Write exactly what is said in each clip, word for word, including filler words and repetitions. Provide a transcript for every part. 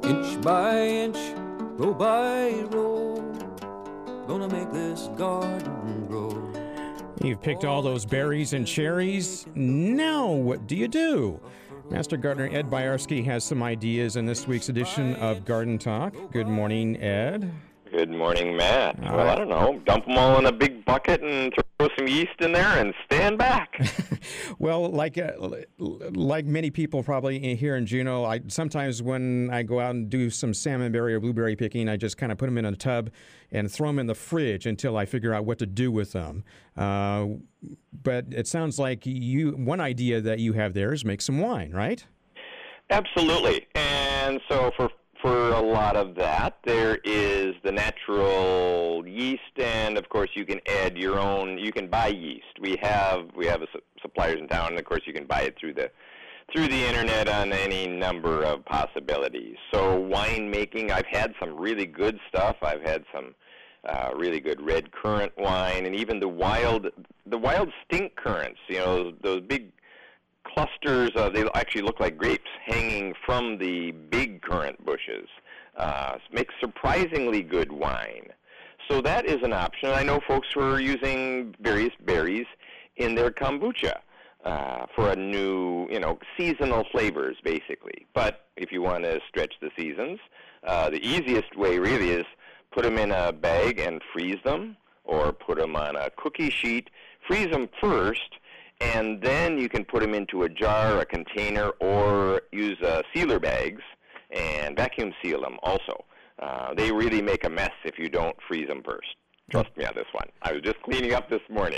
Inch by inch, row by row, gonna make this garden grow. You've picked all those berries and cherries. Now what do you do? Master Gardener Ed Byarski has some ideas in this week's edition of Garden Talk. Good morning, Ed. Good morning, Matt. Uh, well, I don't know. Dump them all in a big bucket and throw some yeast in there and stand back. Well, like uh, like many people probably here in Juneau, I sometimes when I go out and do some salmonberry or blueberry picking, I just kind of put them in a tub and throw them in the fridge until I figure out what to do with them. Uh, but it sounds like you one idea that you have there is make some wine, right? Absolutely. And so for For a lot of that, there is the natural yeast, and of course you can add your own. You can buy yeast. We have we have a su- suppliers in town, and of course you can buy it through the through the internet on any number of possibilities. So wine making, I've had some really good stuff. I've had some uh, really good red currant wine, and even the wild the wild stink currants. You know, those, those big clusters, uh, they actually look like grapes hanging from the big currant bushes. Uh, makes surprisingly good wine. So that is an option. I know folks who are using various berries in their kombucha uh, for a new, you know, seasonal flavors, basically. But if you want to stretch the seasons, uh, the easiest way really is put them in a bag and freeze them, or put them on a cookie sheet, freeze them first, and then you can put them into a jar, a container, or use uh, sealer bags and vacuum seal them also. Uh, they really make a mess if you don't freeze them first. Trust me on this one. I was just cleaning up this morning.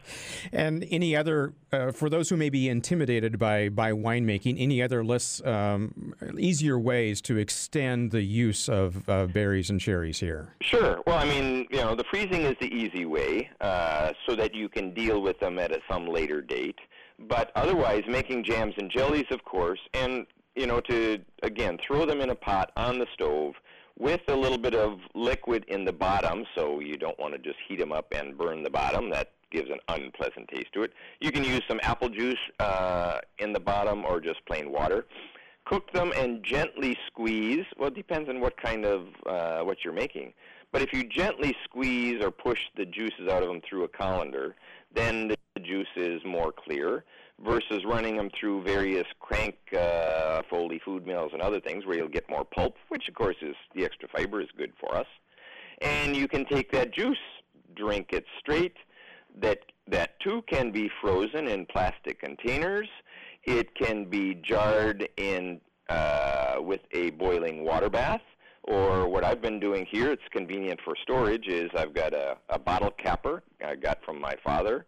And any other, uh, for those who may be intimidated by, by winemaking, any other less um, easier ways to extend the use of uh, berries and cherries here? Sure. Well, I mean, you know, the freezing is the easy way uh, so that you can deal with them at a, some later date. But otherwise, making jams and jellies, of course, and, you know, to, again, throw them in a pot on the stove with a little bit of liquid in the bottom, so you don't want to just heat them up and burn the bottom. That gives an unpleasant taste to it. You can use some apple juice uh, in the bottom or just plain water. Cook them and gently squeeze. Well, it depends on what kind of, uh, what you're making. But if you gently squeeze or push the juices out of them through a colander, then the juice is more clear versus running them through various crank uh, Foley food mills and other things where you'll get more pulp, which of course is the extra fiber is good for us. And you can take that juice, drink it straight. That that too can be frozen in plastic containers. It can be jarred in uh, with a boiling water bath. Or what I've been doing here, it's convenient for storage, is I've got a, a bottle capper I got from my father,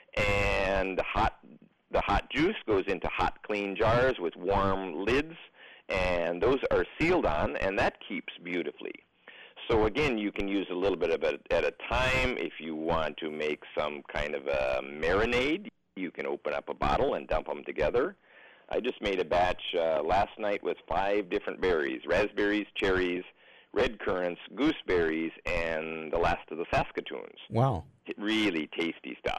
and hot the hot juice goes into hot, clean jars with warm lids, and those are sealed on, and that keeps beautifully. So again, you can use a little bit of it at a time. If you want to make some kind of a marinade, you can open up a bottle and dump them together. I just made a batch uh, last night with five different berries: raspberries, cherries, red currants, gooseberries, and the last of the Saskatoons. Wow. Really tasty stuff.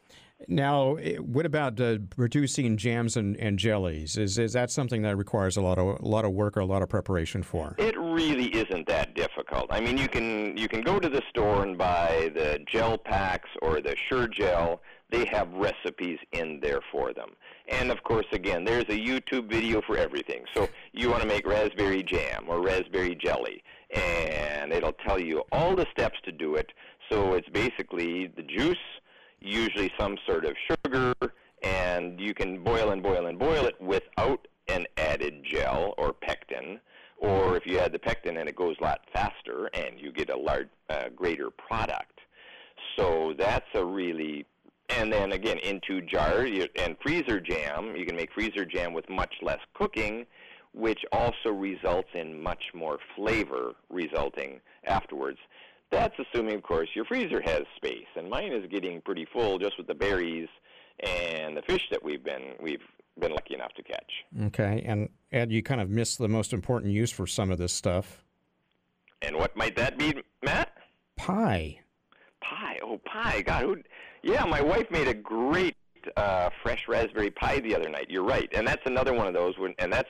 Now, what about uh, producing jams and, and jellies? Is is that something that requires a lot of a lot of work or a lot of preparation for? It really isn't that difficult. I mean, you can you can go to the store and buy the gel packs or the Sure Gel. They have recipes in there for them. And of course, again, there's a YouTube video for everything. So you want to make raspberry jam or raspberry jelly, and it'll tell you all the steps to do it. So it's basically the juice, usually some sort of sugar, and you can boil and boil and boil it without an added gel or pectin. Or if you add the pectin, and it goes a lot faster, and you get a large, uh, greater product. So that's a really, and then again, into jar and freezer jam, you can make freezer jam with much less cooking, which also results in much more flavor resulting afterwards. That's assuming, of course, your freezer has space, and mine is getting pretty full just with the berries and the fish that we've been we've been lucky enough to catch. Okay, and Ed, you kind of missed the most important use for some of this stuff. And what might that be, Matt? Pie. Pie. Oh, pie. God, who? Yeah, my wife made a great uh, fresh raspberry pie the other night. You're right, and that's another one of those. When, and that's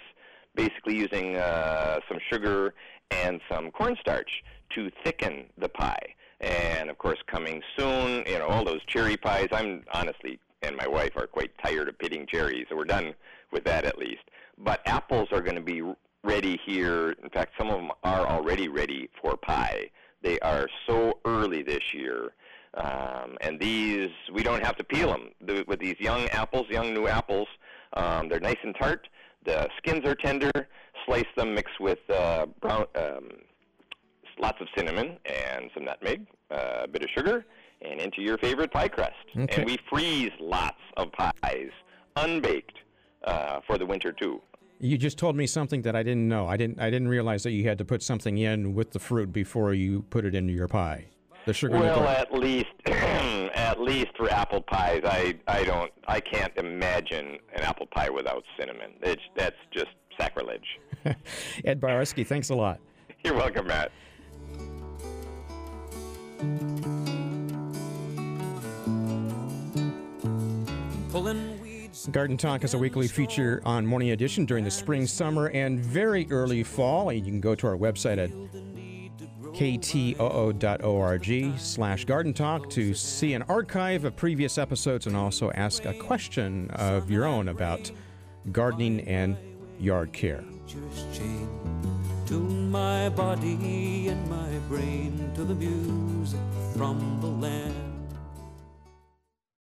basically using uh, some sugar and some cornstarch to thicken the pie. And, of course, coming soon, you know, all those cherry pies. I'm honestly, and my wife are quite tired of pitting cherries, so we're done with that at least. But apples are going to be ready here. In fact, some of them are already ready for pie. They are so early this year. Um, and these, we don't have to peel them. The, with these young apples, young new apples, um, they're nice and tart. The skins are tender. Slice them, mix with uh, brown, um, lots of cinnamon and some nutmeg, uh, a bit of sugar, and into your favorite pie crust. Okay. And we freeze lots of pies, unbaked, uh, for the winter too. You just told me something that I didn't know. I didn't. I didn't realize that you had to put something in with the fruit before you put it into your pie. The sugar. Well, and the at least, at least for apple pies, I, I don't, I can't imagine an apple pie without cinnamon. It's that's just sacrilege. Ed Boyarsky, thanks a lot. You're welcome, Matt. Pulling weeds. Garden Talk is a weekly feature on Morning Edition during the spring, summer, and very early fall. And you can go to our website at k t o o dot org slash garden talk to see an archive of previous episodes and also ask a question of your own about gardening and yard care. Tune my body and my brain to the music from the land.